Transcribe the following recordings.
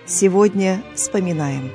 Сегодня вспоминаем.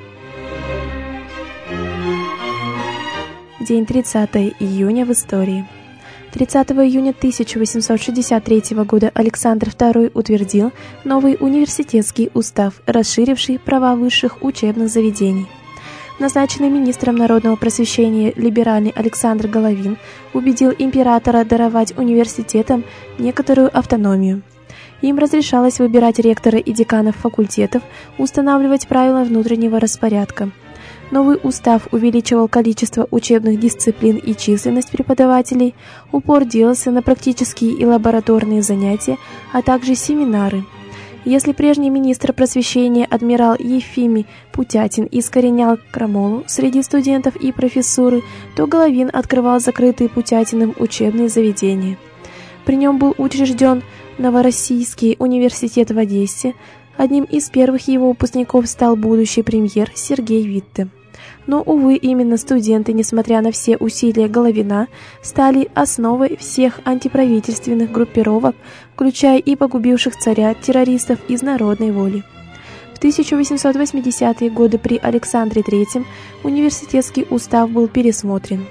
День 30 июня в истории. 30 июня 1863 года Александр II утвердил новый университетский устав, расширивший права высших учебных заведений. Назначенный министром народного просвещения либеральный Александр Головин убедил императора даровать университетам некоторую автономию. Им разрешалось выбирать ректора и деканов факультетов, устанавливать правила внутреннего распорядка. Новый устав увеличивал количество учебных дисциплин и численность преподавателей, упор делался на практические и лабораторные занятия, а также семинары. Если прежний министр просвещения адмирал Ефимий Путятин искоренял крамолу среди студентов и профессуры, то Головин открывал закрытые Путятиным учебные заведения. При нем был учрежден Новороссийский университет в Одессе. Одним из первых его выпускников стал будущий премьер Сергей Витте. Но, увы, именно студенты, несмотря на все усилия Головина, стали основой всех антиправительственных группировок, включая и погубивших царя террористов из народной воли. В 1880-е годы при Александре III университетский устав был пересмотрен.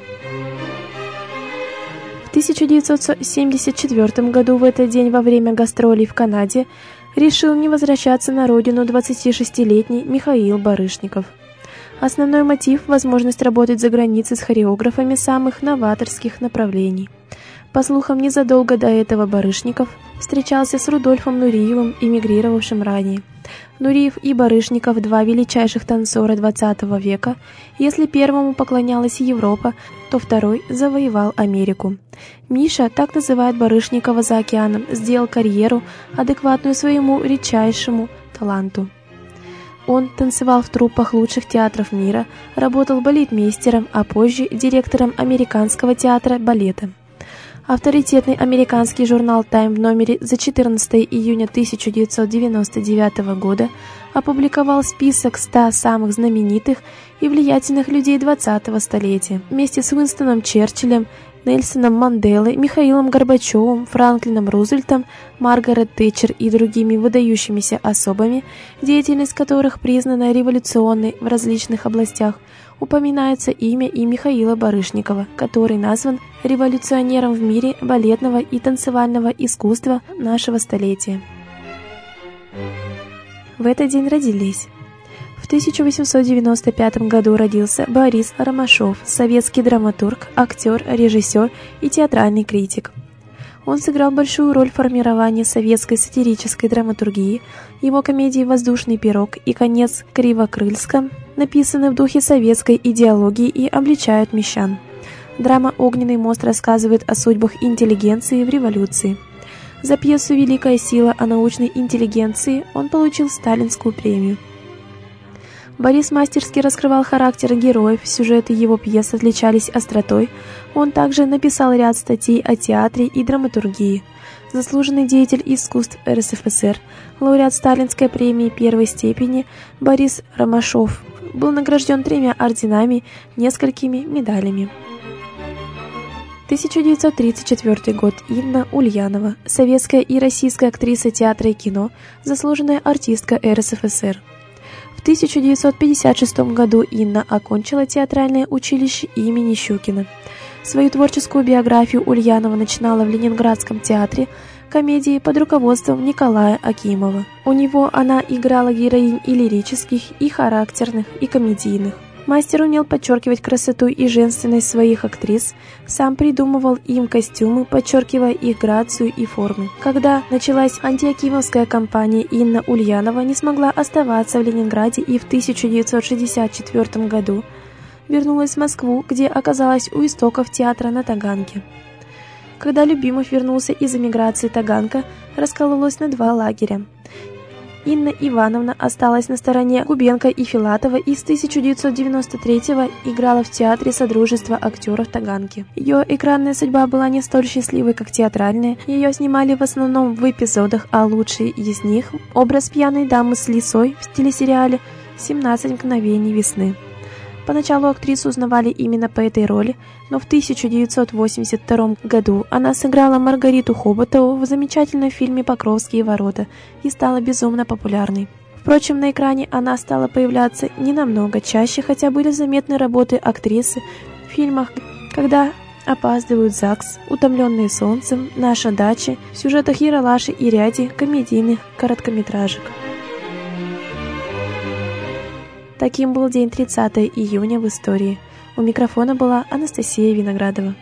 В 1974 году в этот день во время гастролей в Канаде решил не возвращаться на родину 26-летний Михаил Барышников. Основной мотив – возможность работать за границей с хореографами самых новаторских направлений. По слухам, незадолго до этого Барышников встречался с Рудольфом Нуриевым, эмигрировавшим ранее. Нуриев и Барышников – два величайших танцора XX века. Если первому поклонялась Европа, то второй завоевал Америку. Миша, так называет Барышникова за океаном, сделал карьеру, адекватную своему редчайшему таланту. Он танцевал в труппах лучших театров мира, работал балетмейстером, а позже директором Американского театра балета. Авторитетный американский журнал Time в номере за 14 июня 1999 года опубликовал список 100 самых знаменитых и влиятельных людей 20-го столетия. Вместе с Уинстоном Черчиллем, Нельсоном Манделой, Михаилом Горбачевым, Франклином Рузвельтом, Маргарет Тэтчер и другими выдающимися особами, деятельность которых признана революционной в различных областях, упоминается имя и Михаила Барышникова, который назван революционером в мире балетного и танцевального искусства нашего столетия. В этот день родились. В 1895 году родился Борис Ромашов, советский драматург, актер, режиссер и театральный критик. Он сыграл большую роль в формировании советской сатирической драматургии. Его комедии «Воздушный пирог» и «Конец Кривокрыльска» написаны в духе советской идеологии и обличают мещан. Драма «Огненный мост» рассказывает о судьбах интеллигенции в революции. За пьесу «Великая сила» о научной интеллигенции он получил Сталинскую премию. Борис мастерски раскрывал характеры героев, сюжеты его пьес отличались остротой. Он также написал ряд статей о театре и драматургии. Заслуженный деятель искусств РСФСР, лауреат Сталинской премии первой степени Борис Ромашов был награжден 3 орденами, несколькими медалями. 1934 год. Инна Ульянова, советская и российская актриса театра и кино, заслуженная артистка РСФСР. В 1956 году Инна окончила театральное училище имени Щукина. Свою творческую биографию Ульянова начинала в Ленинградском театре комедии под руководством Николая Акимова. У него она играла героинь и лирических, и характерных, и комедийных. Мастер умел подчеркивать красоту и женственность своих актрис, сам придумывал им костюмы, подчеркивая их грацию и формы. Когда началась антиакимовская кампания, Инна Ульянова не смогла оставаться в Ленинграде и в 1964 году вернулась в Москву, где оказалась у истоков театра на Таганке. Когда Любимов вернулся из эмиграции, Таганка раскололась на 2 лагеря. Инна Ивановна осталась на стороне Губенко и Филатова и с 1993-го играла в театре Содружества актеров Таганки. Ее экранная судьба была не столь счастливой, как театральная. Ее снимали в основном в эпизодах, а лучший из них – образ пьяной дамы с лисой в телесериале «17 мгновений весны». Поначалу актрису узнавали именно по этой роли, но в 1982 году она сыграла Маргариту Хоботову в замечательном фильме «Покровские ворота» и стала безумно популярной. Впрочем, на экране она стала появляться не намного чаще, хотя были заметны работы актрисы в фильмах «Когда опаздывают в ЗАГС», «Утомленные солнцем», «Наша дача», в сюжетах Ералаши и ряде комедийных короткометражек. Таким был день 30 июня в истории. У микрофона была Анастасия Виноградова.